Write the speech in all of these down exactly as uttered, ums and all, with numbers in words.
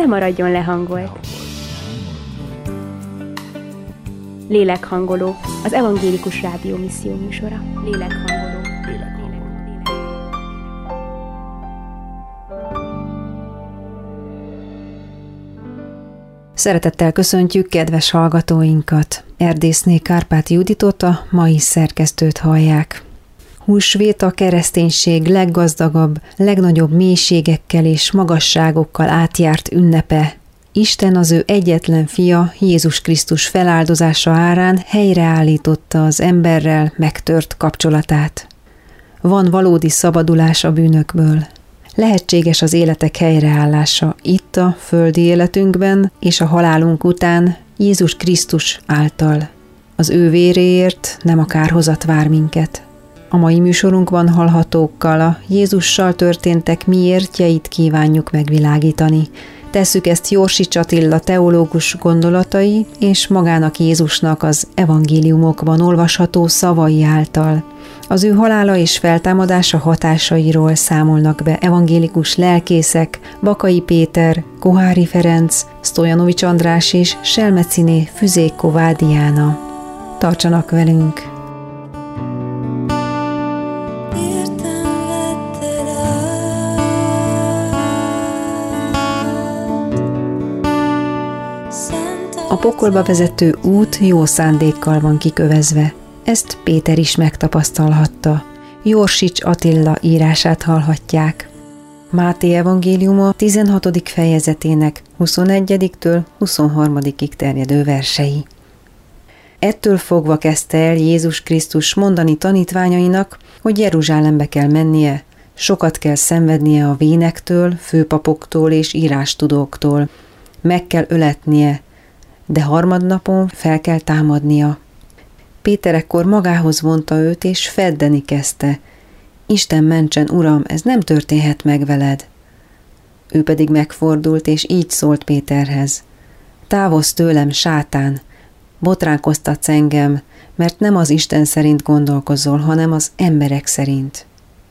maradjon lehangolt. Lélekhangoló, az Evangélikus Rádió misszió műsora. Lélekhangoló. Szeretettel köszöntjük kedves hallgatóinkat. Erdészné Kárpáti Juditot, a mai szerkesztőt hallják. Húsvét a kereszténység leggazdagabb, legnagyobb mélységekkel és magasságokkal átjárt ünnepe. Isten az ő egyetlen fia, Jézus Krisztus feláldozása árán helyreállította az emberrel megtört kapcsolatát. Van valódi szabadulás a bűnökből. Lehetséges az életek helyreállása itt a földi életünkben és a halálunk után Jézus Krisztus által. Az ő véréért nem a kárhozat vár minket. A mai műsorunkban hallhatókkal a Jézussal történtek miértjeit kívánjuk megvilágítani. Tesszük ezt Jorsics Attila teológus gondolatai és magának Jézusnak az evangéliumokban olvasható szavai által. Az ő halála és feltámadása hatásairól számolnak be evangélikus lelkészek, Bakai Péter, Kohári Ferenc, Sztojanovics András és Selmeciné Füzék Kovádiána. Tartsanak velünk! A pokolba vezető út jó szándékkal van kikövezve. Ezt Péter is megtapasztalhatta. Jorsics Attila írását hallhatják. Máté evangéliuma tizenhatodik fejezetének huszonegyediktől huszonharmadikig terjedő versei. Ettől fogva kezdte el Jézus Krisztus mondani tanítványainak, hogy Jeruzsálembe kell mennie, sokat kell szenvednie a vénektől, főpapoktól és írástudóktól, meg kell öletnie, de harmadnapon fel kell támadnia. Péter ekkor magához vonta őt, és feddeni kezdte. Isten mentsen, Uram, ez nem történhet meg veled. Ő pedig megfordult, és így szólt Péterhez. Távozz tőlem, sátán, botránkoztatsz engem, mert nem az Isten szerint gondolkozol, hanem az emberek szerint.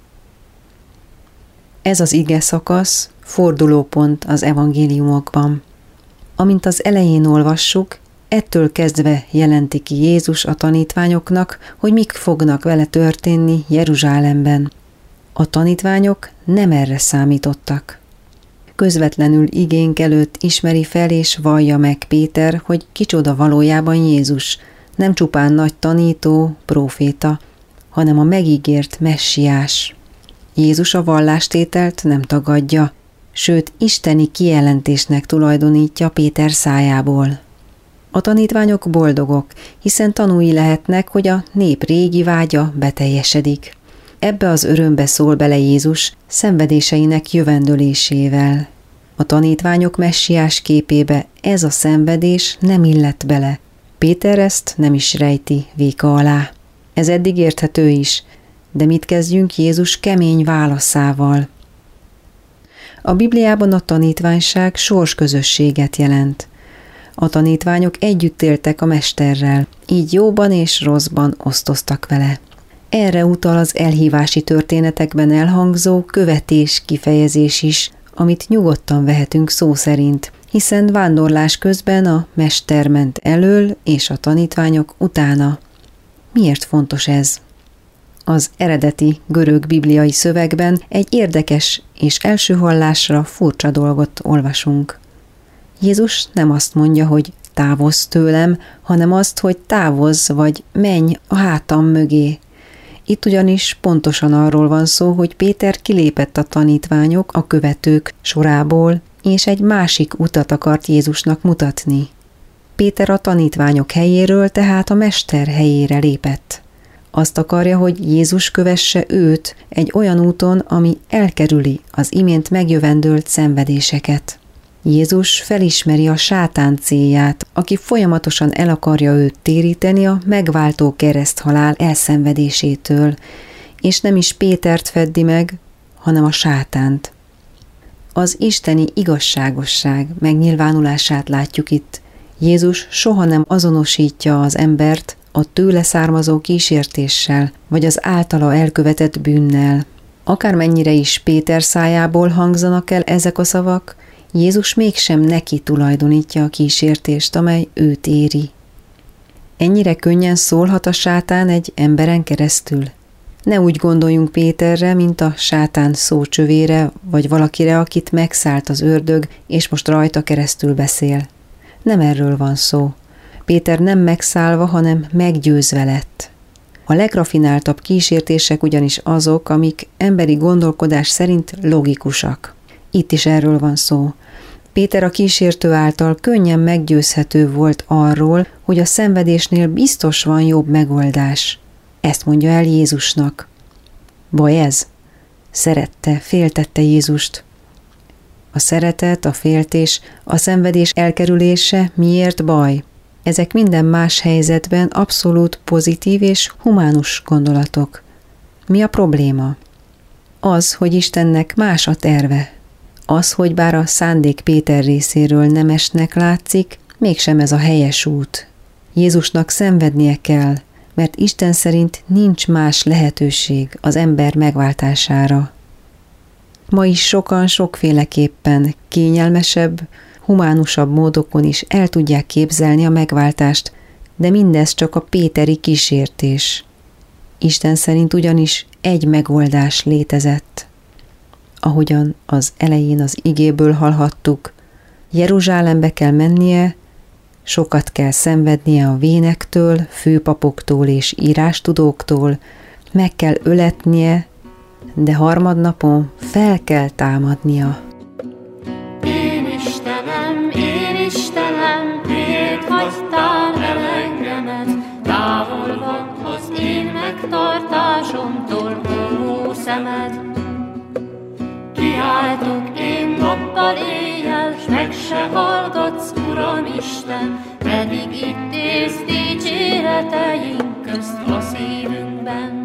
Ez az ige szakasz fordulópont az evangéliumokban. Amint az elején olvassuk, ettől kezdve jelenti ki Jézus a tanítványoknak, hogy mik fognak vele történni Jeruzsálemben. A tanítványok nem erre számítottak. Közvetlenül igénk előtt ismeri fel és vallja meg Péter, hogy kicsoda valójában Jézus, nem csupán nagy tanító, próféta, hanem a megígért messiás. Jézus a vallástételt nem tagadja, sőt, isteni kijelentésnek tulajdonítja Péter szájából. A tanítványok boldogok, hiszen tanúi lehetnek, hogy a nép régi vágya beteljesedik. Ebbe az örömbe szól bele Jézus szenvedéseinek jövendölésével. A tanítványok messiás képébe ez a szenvedés nem illett bele. Péter ezt nem is rejti véka alá. Ez eddig érthető is, de mit kezdjünk Jézus kemény válaszával? A Bibliában a tanítványság sorsközösséget jelent. A tanítványok együtt éltek a mesterrel, így jóban és rosszban osztoztak vele. Erre utal az elhívási történetekben elhangzó követés kifejezés is, amit nyugodtan vehetünk szó szerint, hiszen vándorlás közben a mester ment elől és a tanítványok utána. Miért fontos ez? Az eredeti görög bibliai szövegben egy érdekes és első hallásra furcsa dolgot olvasunk. Jézus nem azt mondja, hogy távozz tőlem, hanem azt, hogy távozz vagy menj a hátam mögé. Itt ugyanis pontosan arról van szó, hogy Péter kilépett a tanítványok, a követők sorából, és egy másik utat akart Jézusnak mutatni. Péter a tanítványok helyéről, tehát a mester helyére lépett. Azt akarja, hogy Jézus kövesse őt egy olyan úton, ami elkerüli az imént megjövendölt szenvedéseket. Jézus felismeri a sátán célját, aki folyamatosan el akarja őt téríteni a megváltó kereszthalál elszenvedésétől, és nem is Pétert feddi meg, hanem a sátánt. Az isteni igazságosság megnyilvánulását látjuk itt. Jézus soha nem azonosítja az embert a tőle származó kísértéssel, vagy az általa elkövetett bűnnel. Akármennyire is Péter szájából hangzanak el ezek a szavak, Jézus mégsem neki tulajdonítja a kísértést, amely őt éri. Ennyire könnyen szólhat a sátán egy emberen keresztül? Ne úgy gondoljunk Péterre, mint a sátán szócsövére, vagy valakire, akit megszállt az ördög, és most rajta keresztül beszél. Nem erről van szó. Péter nem megszállva, hanem meggyőzve lett. A legrafináltabb kísértések ugyanis azok, amik emberi gondolkodás szerint logikusak. Itt is erről van szó. Péter a kísértő által könnyen meggyőzhető volt arról, hogy a szenvedésnél biztos van jobb megoldás. Ezt mondja el Jézusnak. Baj ez? Szerette, féltette Jézust. A szeretet, a féltés, a szenvedés elkerülése miért baj? Ezek minden más helyzetben abszolút pozitív és humánus gondolatok. Mi a probléma? Az, hogy Istennek más a terve. Az, hogy bár a szándék Péter részéről nemesnek látszik, mégsem ez a helyes út. Jézusnak szenvednie kell, mert Isten szerint nincs más lehetőség az ember megváltására. Ma is sokan sokféleképpen kényelmesebb, humánusabb módokon is el tudják képzelni a megváltást, de mindez csak a péteri kísértés. Isten szerint ugyanis egy megoldás létezett. Ahogyan az elején az igéből hallhattuk, Jeruzsálembe kell mennie, sokat kell szenvednie a vénektől, főpapoktól és írástudóktól, meg kell öletnie, de harmadnapon fel kell támadnia. Én Istenem, én Istenem, miért hagytál el engemet? Távol van az én megtartásomtól, ó szemed. Kiáltok én nappal éjjel, s meg se hallgatsz, Uram Isten, pedig itt élsz dicséreteink közt a szívünkben.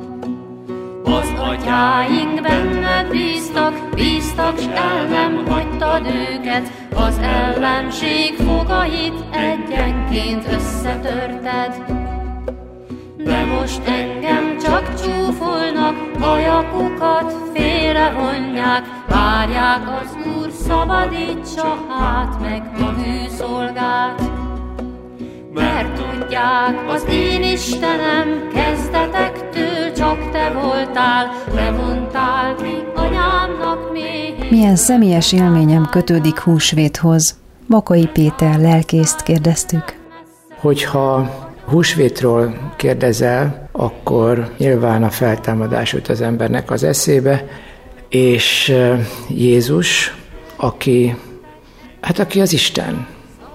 Az atyáink benned bíztak, bíztak, s el nem hagytad őket, az ellenség fogait egyenként összetörted. De most engem csak csúfolnak, ajakukat félrevonják, várják az Úr, szabadítsa hát meg a hűszolgát. Mert tudják, az én Istenem kezdetektől csak te voltál, te mondtál ki anyámnak még. Milyen személyes élményem kötődik húsvéthoz? Bakai Péter lelkészt kérdeztük. Hogyha húsvétról kérdezel, akkor nyilván a feltámadás jut az embernek az eszébe, és Jézus, aki, hát aki az Isten,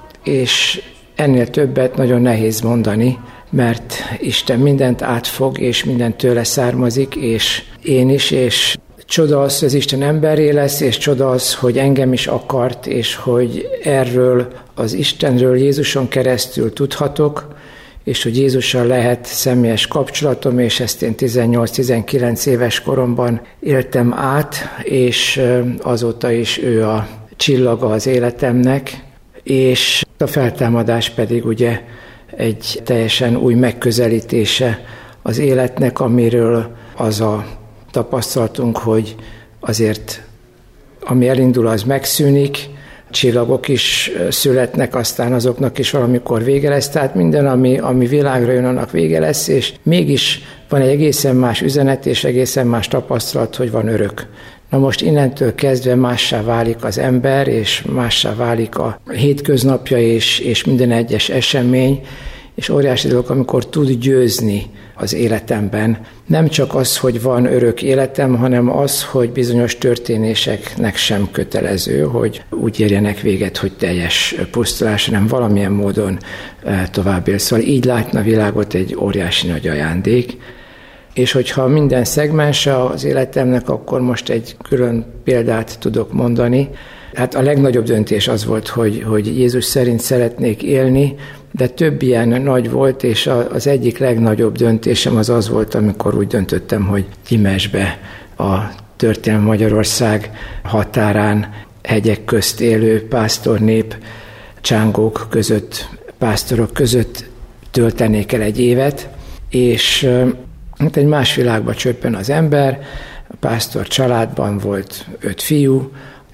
és ennél többet nagyon nehéz mondani, mert Isten mindent átfog, és mindent tőle származik, és én is, és csoda az, hogy az Isten emberré lesz, és csoda az, hogy engem is akart, és hogy erről az Istenről Jézuson keresztül tudhatok, és hogy Jézussal lehet személyes kapcsolatom, és ezt én tizennyolc-tizenkilenc éves koromban éltem át, és azóta is ő a csillaga az életemnek, és a feltámadás pedig ugye egy teljesen új megközelítése az életnek, amiről az a tapasztalatunk, hogy azért ami elindul, az megszűnik, csillagok is születnek, aztán azoknak is valamikor vége lesz, tehát minden, ami, ami világra jön, annak vége lesz, és mégis van egy egészen más üzenet, és egészen más tapasztalat, hogy van örök. Na most innentől kezdve mássá válik az ember, és mássá válik a hétköznapja, és, és minden egyes esemény, és óriási dolog, amikor tud győzni az életemben. Nem csak az, hogy van örök életem, hanem az, hogy bizonyos történéseknek sem kötelező, hogy úgy érjenek véget, hogy teljes pusztulás, hanem valamilyen módon tovább él. Szóval így látna a világot egy óriási nagy ajándék. És hogyha minden szegmense az életemnek, akkor most egy külön példát tudok mondani. Hát a legnagyobb döntés az volt, hogy, hogy Jézus szerint szeretnék élni, de több ilyen nagy volt, és az egyik legnagyobb döntésem az az volt, amikor úgy döntöttem, hogy Gyimesbe, a történelmi Magyarország határán, hegyek közt élő pásztornép, csángók között, pásztorok között töltenék el egy évet, és hát egy más világba csöppen az ember, a pásztor családban volt öt fiú,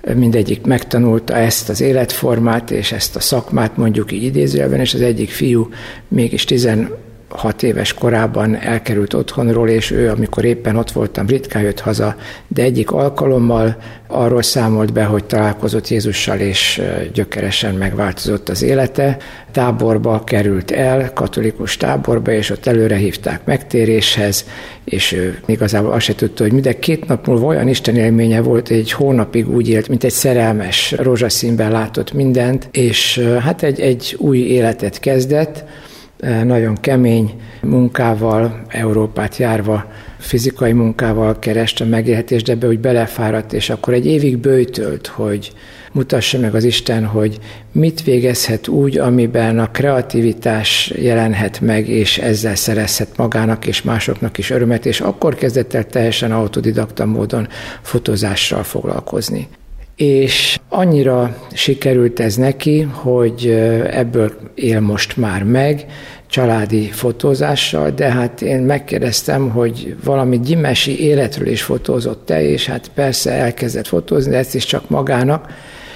mindegyik megtanulta ezt az életformát és ezt a szakmát, mondjuk így idézőjelben, és az egyik fiú mégis tizenhat éves korában elkerült otthonról, és ő, amikor éppen ott voltam, ritkán jött haza, de egyik alkalommal arról számolt be, hogy találkozott Jézussal, és gyökeresen megváltozott az élete. Táborba került el, katolikus táborba, és ott előre hívták megtéréshez, és ő igazából azt se tudta, hogy minden két nap múlva olyan istenélménye volt, egy hónapig úgy élt, mint egy szerelmes, rózsaszínben látott mindent, és hát egy, egy új életet kezdett, nagyon kemény munkával, Európát járva, fizikai munkával kereste a megélhetést, de ebbe úgy belefáradt, és akkor egy évig böjtölt, hogy mutassa meg az Isten, hogy mit végezhet úgy, amiben a kreativitás jelenhet meg, és ezzel szerezhet magának és másoknak is örömet, és akkor kezdett el teljesen autodidakta módon fotózással foglalkozni. És annyira sikerült ez neki, hogy ebből él most már meg, családi fotózással, de hát én megkérdeztem, hogy valami gyimesi életről is fotózott-e, és hát persze elkezdett fotózni, de ezt is csak magának.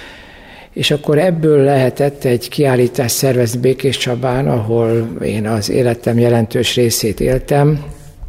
És akkor ebből lehetett egy kiállítást szervezni Békéscsabán, ahol én az életem jelentős részét éltem,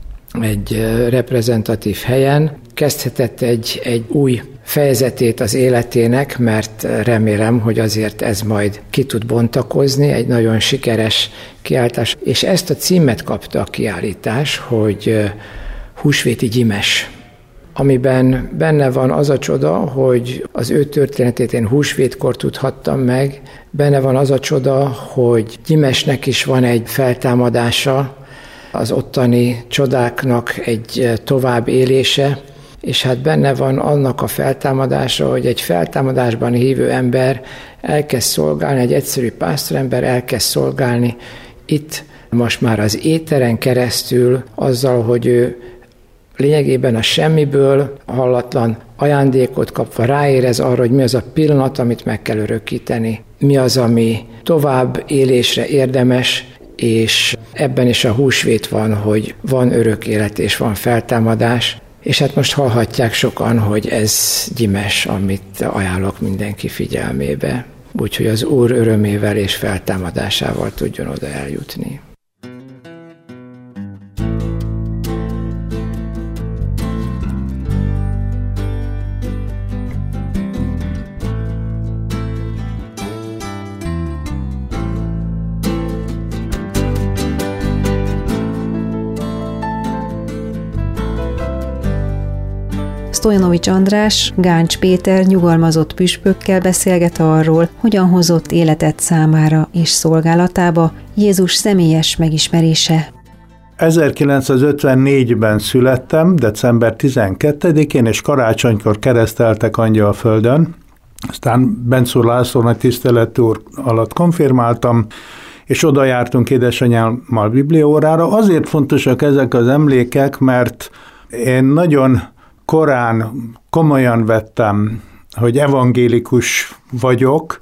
egy reprezentatív helyen. Kezdhetett egy, egy új fejezetét az életének, mert remélem, hogy azért ez majd ki tud bontakozni, egy nagyon sikeres kiállítás. És ezt a címet kapta a kiállítás, hogy Húsvéti Gyimes, amiben benne van az a csoda, hogy az ő történetét én húsvétkor tudhattam meg, benne van az a csoda, hogy Gyimesnek is van egy feltámadása, az ottani csodáknak egy tovább élése, és hát benne van annak a feltámadása, hogy egy feltámadásban hívő ember elkezd szolgálni, egy egyszerű pásztorember elkezd szolgálni itt most már az éteren keresztül azzal, hogy ő lényegében a semmiből hallatlan ajándékot kapva ráérez arra, hogy mi az a pillanat, amit meg kell örökíteni, mi az, ami tovább élésre érdemes, és ebben is a húsvét van, hogy van örök élet és van feltámadás, és hát most hallhatják sokan, hogy ez Gyimes, amit ajánlok mindenki figyelmébe, úgyhogy az Úr örömével és feltámadásával tudjon oda eljutni. Stojanovics András, Gáncs Péter nyugalmazott püspökkel beszélget arról, hogyan hozott életet számára és szolgálatába Jézus személyes megismerése. ezerkilencszázötvennégyben születtem, december tizenkettedikén, és karácsonykor kereszteltek Angyalföldön. Aztán Bencúr László nagy tiszteletű úr alatt konfirmáltam, és oda jártunk édesanyámmal bibliaórára. Azért fontosak ezek az emlékek, mert én nagyon korán komolyan vettem, hogy evangélikus vagyok,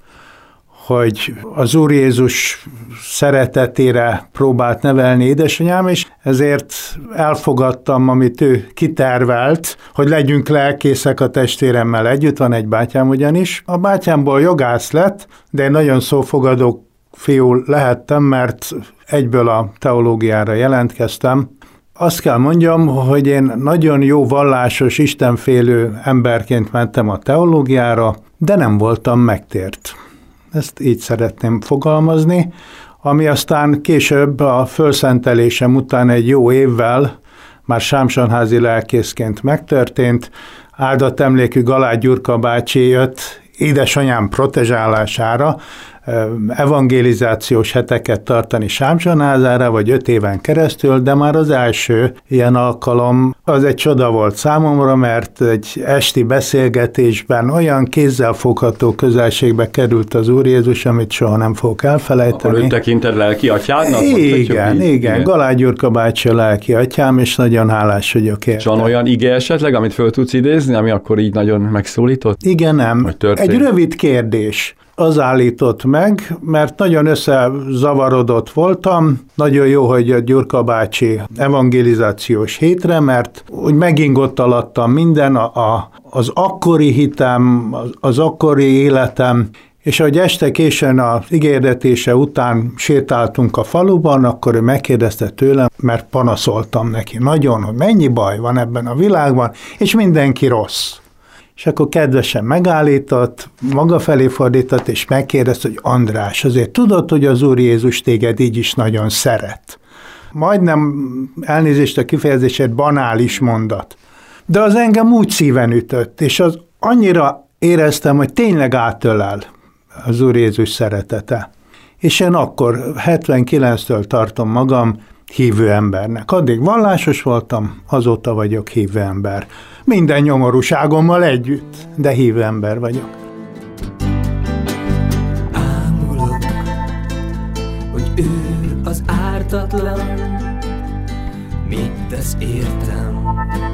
hogy az Úr Jézus szeretetére próbált nevelni édesanyám, és ezért elfogadtam, amit ő kitervelt, hogy legyünk lelkészek a testvéremmel együtt, van egy bátyám ugyanis. A bátyámból jogász lett, de én nagyon szófogadó fiú lehettem, mert egyből a teológiára jelentkeztem. Azt kell mondjam, hogy én nagyon jó vallásos, istenfélő emberként mentem a teológiára, de nem voltam megtért. Ezt így szeretném fogalmazni, ami aztán később a fölszentelésem után egy jó évvel már sámsonházi lelkészként megtörtént. Áldott emlékű Galágy Gyurka bácsi jött édesanyám protezsálására, evangelizációs heteket tartani Sámsonházára, vagy öt éven keresztül, de már az első ilyen alkalom az egy csoda volt számomra, mert egy esti beszélgetésben olyan kézzelfogható közelségbe került az Úr Jézus, amit soha nem fogok elfelejteni. Akkor ön tekinted lelki atyádnak? Igen, igen, igen. Galágy Gyurka bácsi a lelki atyám, és nagyon hálás vagyok érte. És van olyan ige esetleg, amit föl tudsz idézni, ami akkor így nagyon megszólított? Igen, nem. Egy rövid kérdés. az állított meg, mert nagyon összezavarodott voltam, nagyon jó, hogy a Gyurka bácsi evangelizációs hétre, mert úgy megingott alattam minden, a, a, az akkori hitem, az, az akkori életem, és ahogy este későn az igérdetése után sétáltunk a faluban, akkor ő megkérdezte tőlem, mert panaszoltam neki nagyon, hogy mennyi baj van ebben a világban, és mindenki rossz. És akkor kedvesen megállított, maga felé fordított, és megkérdezte, hogy András, azért tudod, hogy az Úr Jézus téged így is nagyon szeret. Majdnem elnézést a kifejezésért banális mondat. De az engem úgy szíven ütött, és az annyira éreztem, hogy tényleg átölel az Úr Jézus szeretete. És én akkor hetvenkilenctől tartom magam hívő embernek. Addig vallásos voltam, azóta vagyok hívő ember. Minden nyomorúságommal együtt, de hívő ember vagyok. Ámulok, hogy ő az ártatlan, mit tesz értem.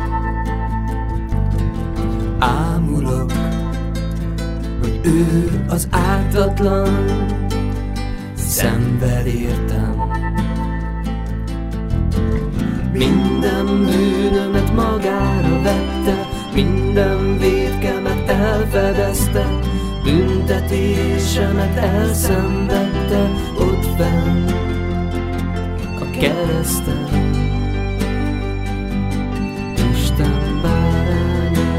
Ámulok, hogy ő az ártatlan, szenved értem. Minden bűnömet magára vette, minden vétkemet elfedezte, büntetésemet elszenvedte ott fenn a kereszten. Isten báránya,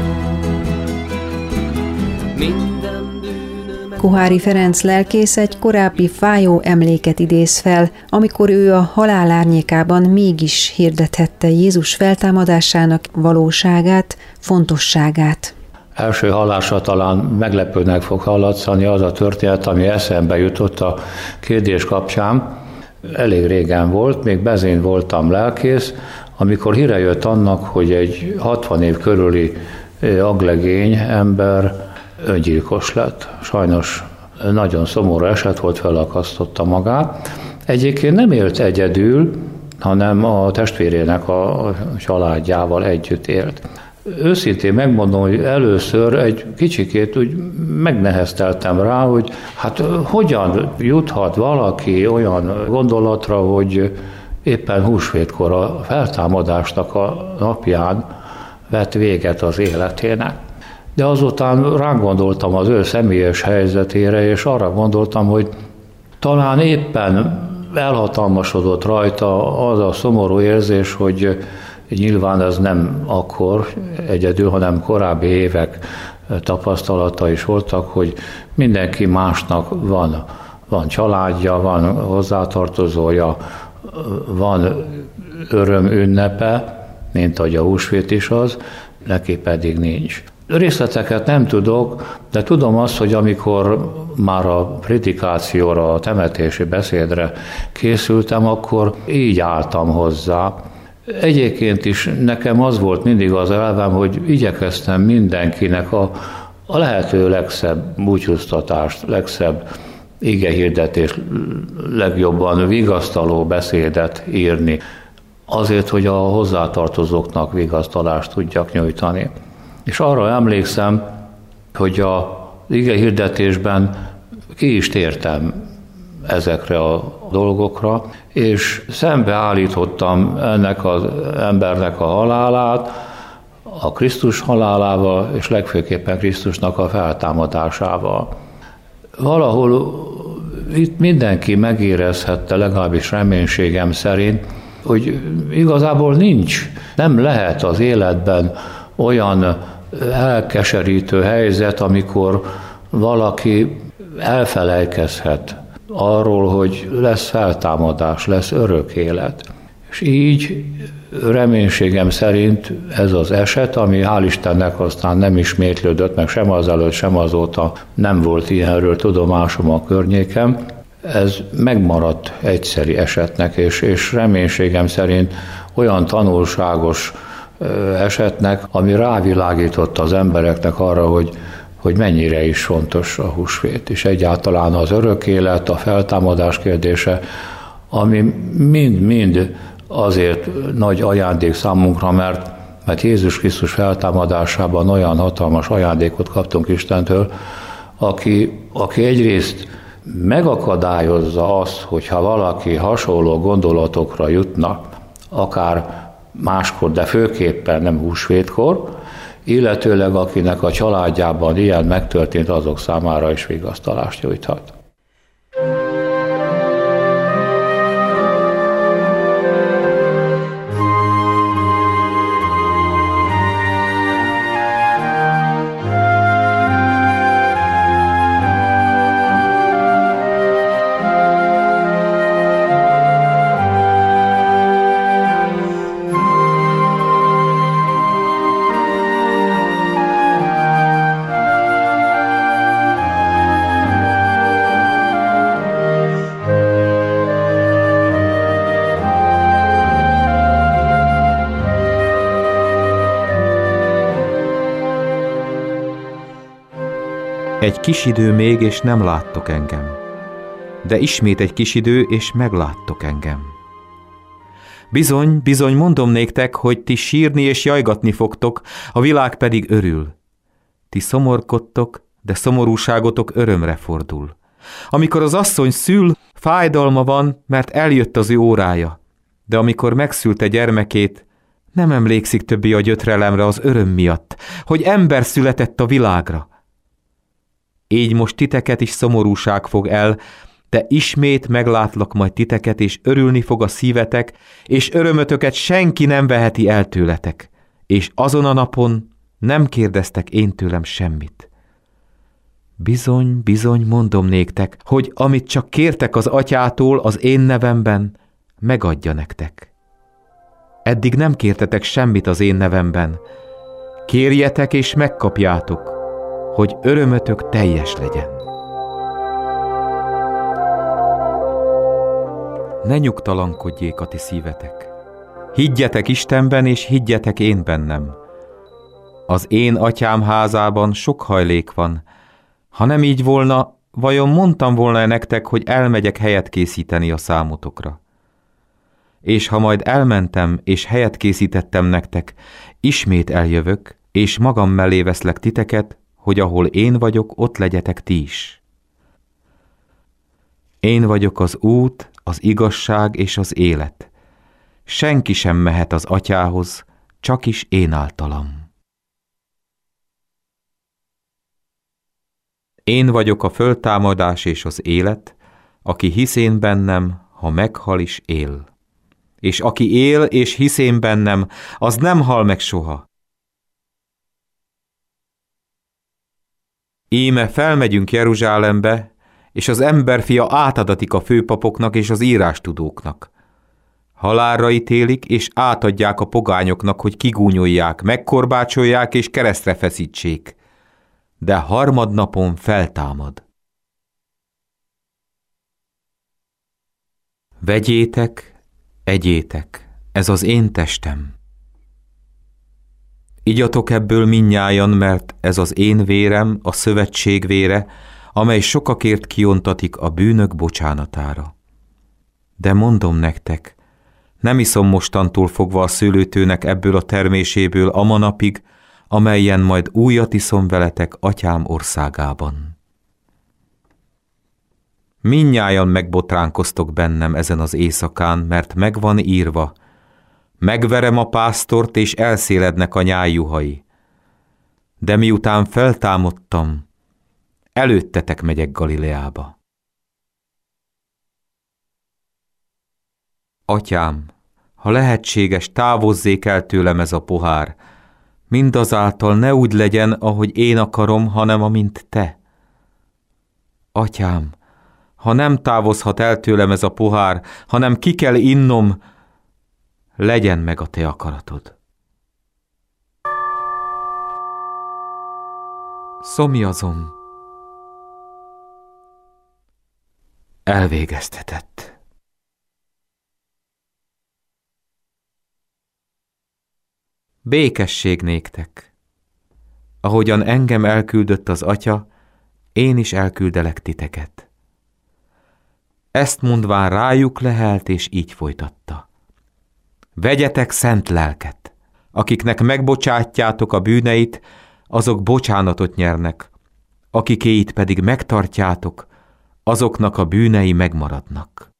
minden bűnömet... Koháry Ferenc lelkész egy korábbi fájó emléket idéz fel, amikor ő a halál árnyékában mégis hirdethette Jézus feltámadásának valóságát, fontosságát. Első hallásra talán meglepőnek fog hallatszani az a történet, ami eszembe jutott a kérdés kapcsán. Elég régen volt, még bezén voltam lelkész, amikor híre jött annak, hogy egy hatvan év körüli aglegény ember öngyilkos lett. Sajnos nagyon szomorú eset volt, felakasztotta magát. Egyébként nem élt egyedül, hanem a testvérének a családjával együtt élt. Őszintén megmondom, hogy először egy kicsikét úgy megnehezteltem rá, hogy hát hogyan juthat valaki olyan gondolatra, hogy éppen húsvétkor a feltámadásnak a napján vett véget az életének. De azután rám gondoltam az ő személyes helyzetére, és arra gondoltam, hogy talán éppen elhatalmasodott rajta az a szomorú érzés, hogy nyilván ez nem akkor egyedül, hanem korábbi évek tapasztalata is voltak, hogy mindenki másnak van, van családja, van hozzátartozója, van öröm ünnepe, mint ahogy a húsvét is az, neki pedig nincs. Részleteket nem tudok, de tudom azt, hogy amikor már a predikációra, a temetési beszédre készültem, akkor így álltam hozzá. Egyébként is nekem az volt mindig az elvem, hogy igyekeztem mindenkinek a, a lehető legszebb búcsúztatást, legszebb igehirdetés, legjobban vigasztaló beszédet írni, azért, hogy a hozzátartozóknak vigasztalást tudjak nyújtani. És arra emlékszem, hogy a igehirdetésben ki is tértem ezekre a dolgokra, és szembeállítottam ennek az embernek a halálát, a Krisztus halálával, és legfőképpen Krisztusnak a feltámadásával. Valahol itt mindenki megérezhette, legalábbis reménységem szerint, hogy igazából nincs, nem lehet az életben olyan elkeserítő helyzet, amikor valaki elfelejtkezhet arról, hogy lesz feltámadás, lesz örök élet. És így reménységem szerint ez az eset, ami hál' Istennek aztán nem ismétlődött, meg sem azelőtt, sem azóta nem volt ilyenről tudomásom a környéken, ez megmaradt egyszeri esetnek, és, és reménységem szerint olyan tanulságos esetnek, ami rávilágította az embereknek arra, hogy, hogy mennyire is fontos a húsvét, és egyáltalán az örök élet, a feltámadás kérdése, ami mind-mind azért nagy ajándék számunkra, mert, mert Jézus Krisztus feltámadásában olyan hatalmas ajándékot kaptunk Istentől, aki, aki egyrészt megakadályozza azt, hogyha valaki hasonló gondolatokra jutna, akár máskor, de főképpen nem húsvétkor, illetőleg akinek a családjában ilyen megtörtént, azok számára is vigasztalást nyújthat. Egy kis idő még, és nem láttok engem. De ismét egy kis idő, és megláttok engem. Bizony, bizony mondom néktek, hogy ti sírni és jajgatni fogtok, a világ pedig örül. Ti szomorkodtok, de szomorúságotok örömre fordul. Amikor az asszony szül, fájdalma van, mert eljött az ő órája. De amikor megszülte gyermekét, nem emlékszik többé a gyötrelemre az öröm miatt, hogy ember született a világra. Így most titeket is szomorúság fog el, de ismét meglátlak majd titeket, és örülni fog a szívetek, és örömötöket senki nem veheti el tőletek, és azon a napon nem kérdeztek én tőlem semmit. Bizony, bizony mondom néktek, hogy amit csak kértek az atyától az én nevemben, megadja nektek. Eddig nem kértetek semmit az én nevemben. Kérjetek és megkapjátok, hogy örömötök teljes legyen. Ne nyugtalankodjék a ti szívetek. Higgyetek Istenben, és higgyetek én bennem. Az én atyám házában sok hajlék van. Ha nem így volna, vajon mondtam volna nektek, hogy elmegyek helyet készíteni a számotokra? És ha majd elmentem, és helyet készítettem nektek, ismét eljövök, és magam mellé veszlek titeket, hogy ahol én vagyok, ott legyetek ti is. Én vagyok az út, az igazság és az élet. Senki sem mehet az atyához, csak is én általam. Én vagyok a föltámadás és az élet, aki hisz én bennem, ha meghal is él. És aki él és hisz én bennem, az nem hal meg soha. Íme felmegyünk Jeruzsálembe, és az emberfia átadatik a főpapoknak és az írástudóknak. Halálra ítélik, és átadják a pogányoknak, hogy kigúnyolják, megkorbácsolják és keresztre feszítsék. De harmadnapon feltámad. Vegyétek, egyétek, ez az én testem. Igyatok ebből mindnyájan, mert ez az én vérem, a szövetség vére, amely sokakért kiontatik a bűnök bocsánatára. De mondom nektek, nem iszom mostantól fogva a szőlőtőnek ebből a terméséből a manapig, amelyen majd újat iszom veletek atyám országában. Mindnyájan megbotránkoztok bennem ezen az éjszakán, mert megvan írva, megverem a pásztort, és elszélednek a nyájjuhai. De miután feltámadtam, előttetek megyek Galileába. Atyám, ha lehetséges, távozzék el tőlem ez a pohár, mindazáltal ne úgy legyen, ahogy én akarom, hanem amint te. Atyám, ha nem távozhat el tőlem ez a pohár, hanem ki kell innom, legyen meg a te akaratod. Szomjazom. Elvégeztetett. Békesség néktek. Ahogyan engem elküldött az Atya, én is elküldelek titeket. Ezt mondván rájuk lehelt, és így folytatta. Vegyetek szent lelket. Akiknek megbocsátjátok a bűneit, azok bocsánatot nyernek. akikéit pedig megtartjátok, azoknak a bűnei megmaradnak.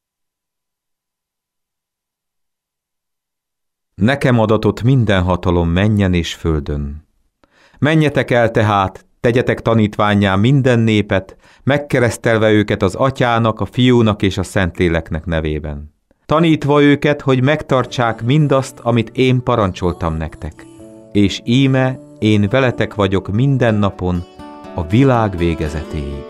Nekem adatott minden hatalom mennyen és földön. Menjetek el tehát, tegyetek tanítvánnyá minden népet, megkeresztelve őket az Atyának, a Fiúnak és a Szentléleknek nevében. Tanítva őket, hogy megtartsák mindazt, amit én parancsoltam nektek. És íme, én veletek vagyok minden napon, a világ végezetéig.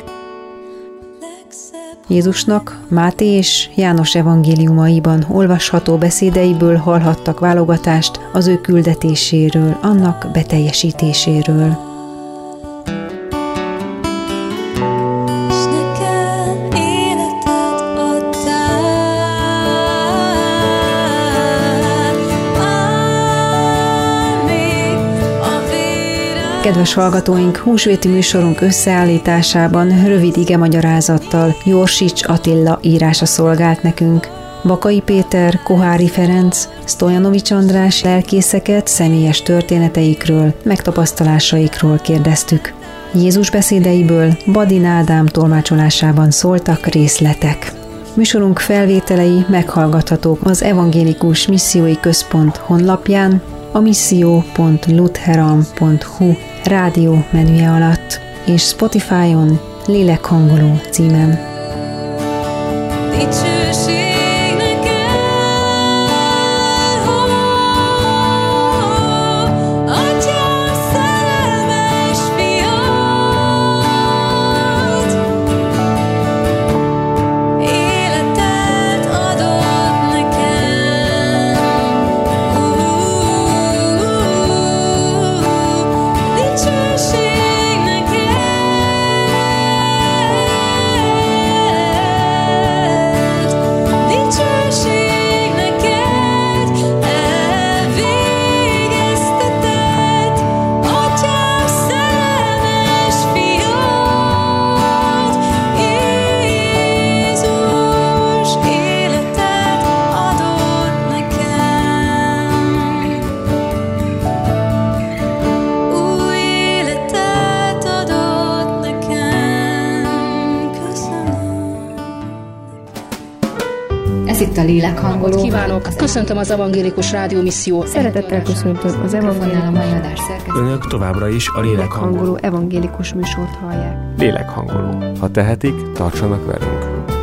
Jézusnak Máté és János evangéliumaiban olvasható beszédeiből hallhattak válogatást az ő küldetéséről, annak beteljesítéséről. Kedves hallgatóink, húsvéti műsorunk összeállításában rövid igemagyarázattal Jorsics Attila írása szolgált nekünk. Bakai Péter, Kohári Ferenc, Sztojanovics András lelkészeket személyes történeteikről, megtapasztalásaikról kérdeztük. Jézus beszédeiből Badin Ádám tolmácsolásában szóltak részletek. Műsorunk felvételei meghallgathatók az Evangélikus Missziói Központ honlapján, a misszió pont lutheran pont hu rádió menüje alatt, és Spotify-on Lélekhangoló címen. Itt a Lélekhangoló. Kívánok! Köszöntöm az Evangélikus Rádió Misszió. Szeretettel köszöntöm az Evangélikus Önök továbbra is a Lélekhangoló evangélikus műsort hallják. Lélekhangoló. Ha tehetik, tartsanak velünk.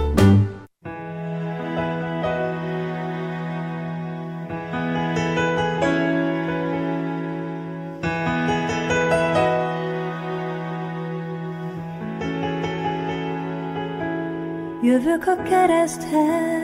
Jövök a kereszthez,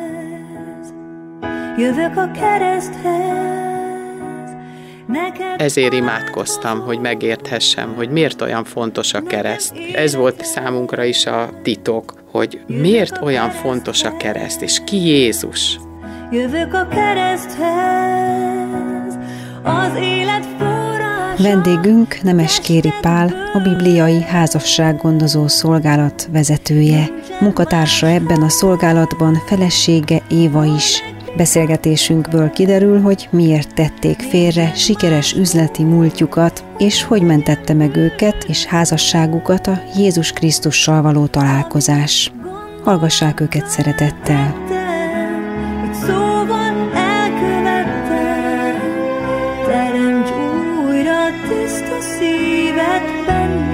jövök a kereszthez, neked... Ezért imádkoztam, hogy megérthessem, hogy miért olyan fontos a kereszt. Ez volt számunkra is a titok, hogy miért olyan fontos a kereszt, és ki Jézus. Jövök a kereszthez, az élet forrás. Vendégünk Nemeskéri Pál, a bibliai házassággondozó szolgálat vezetője. Munkatársa ebben a szolgálatban felesége Éva is. Beszélgetésünkből kiderül, hogy miért tették félre sikeres üzleti múltjukat, és hogy mentette meg őket és házasságukat a Jézus Krisztussal való találkozás. Hallgassák őket szeretettel. Szóval elkövettem, teremts újra tiszta szívet bennem.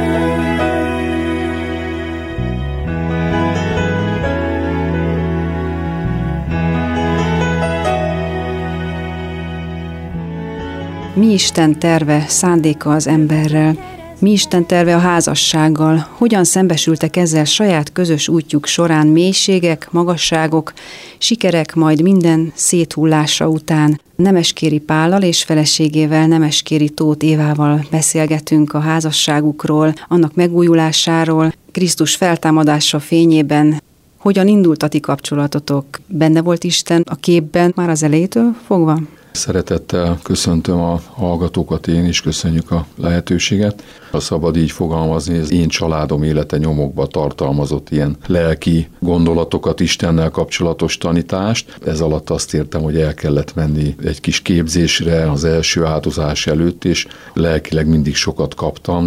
Mi Isten terve, szándéka az emberrel? Mi Isten terve a házassággal? Hogyan szembesültek ezzel saját közös útjuk során mélységek, magasságok, sikerek, majd minden széthullása után? Nemeskéri Pállal és feleségével, Nemeskéri Tóth Évával beszélgetünk a házasságukról, annak megújulásáról, Krisztus feltámadása fényében. Hogyan indult a ti kapcsolatotok? Benne volt Isten a képben már az elejétől fogva? Szeretettel köszöntöm a hallgatókat, én is köszönjük a lehetőséget. Ha szabad így fogalmazni, az én családom élete nyomokba tartalmazott ilyen lelki gondolatokat, Istennel kapcsolatos tanítást. Ez alatt azt értem, hogy el kellett menni egy kis képzésre az első áldozás előtt, és lelkileg mindig sokat kaptam.